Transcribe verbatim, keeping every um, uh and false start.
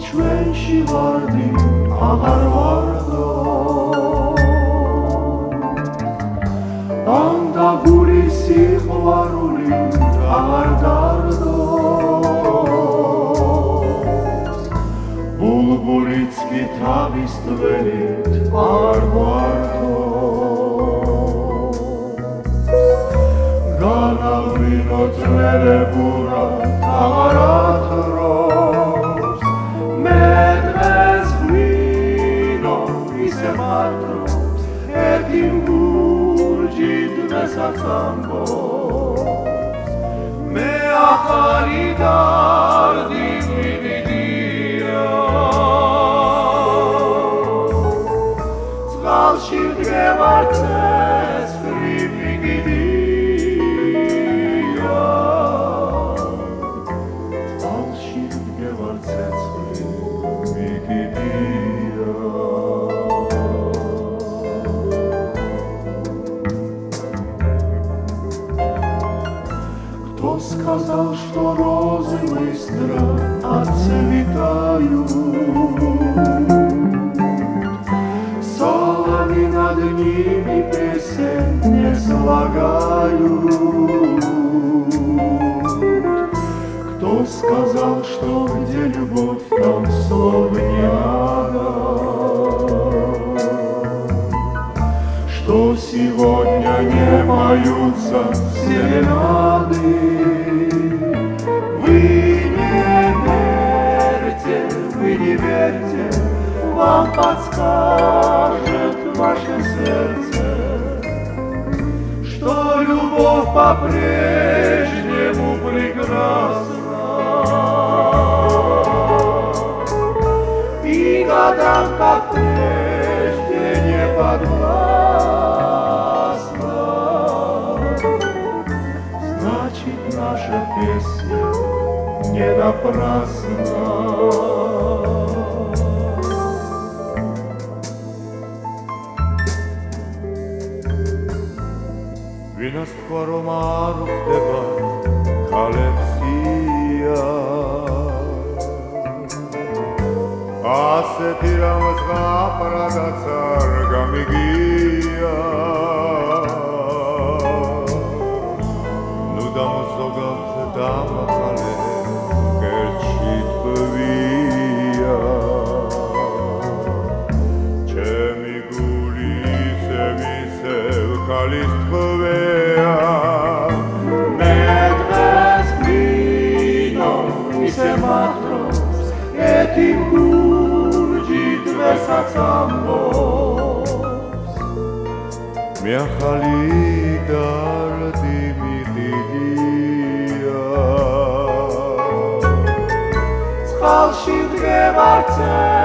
ჩვენში ვარდი აღარ ვარდო ამდა გულის სიყვარული აღარ დარდოს ბულბულიც კი თავის ტვენით არ გვართოს განავრინო ძველებურა აღარ ათრობს მე დღეს ღვინო ისე მართობს ერთი მგურჯი დღესაც ამბობს მე ახალი დარდი მივიდია წყალში ვდგევარ ცეცხლი მიგდია წყალში ვდგევარ ცეცხლი მიგდია Кто сказал, что розы быстро отцветают? Соловьи над ними песен не слагают. Кто сказал, что где любовь, там слов не надо? Что сегодня не поются серенады? Вы не верьте, вы не верьте, вам подскажет ваше сердце, что любовь по-прежнему прекрасна. И годам, как прежде, не подвластна. Значит, наша песня не напрасна. ვინას თქვა რომ არ ხდება ქალებსია ასეთი რამაც გაფრადაც არ გამიგია ნუ დამოზოგავთ დამახალე გერჩი ტყვია ჩემი გული ისევ ისევ ქალის ტყვია მე დღეს ღვინო ისე მართობს ერთი მგურჯი დღესაც ამბობს მე ახალი დარდი მივიდია წყალში ვდგევარ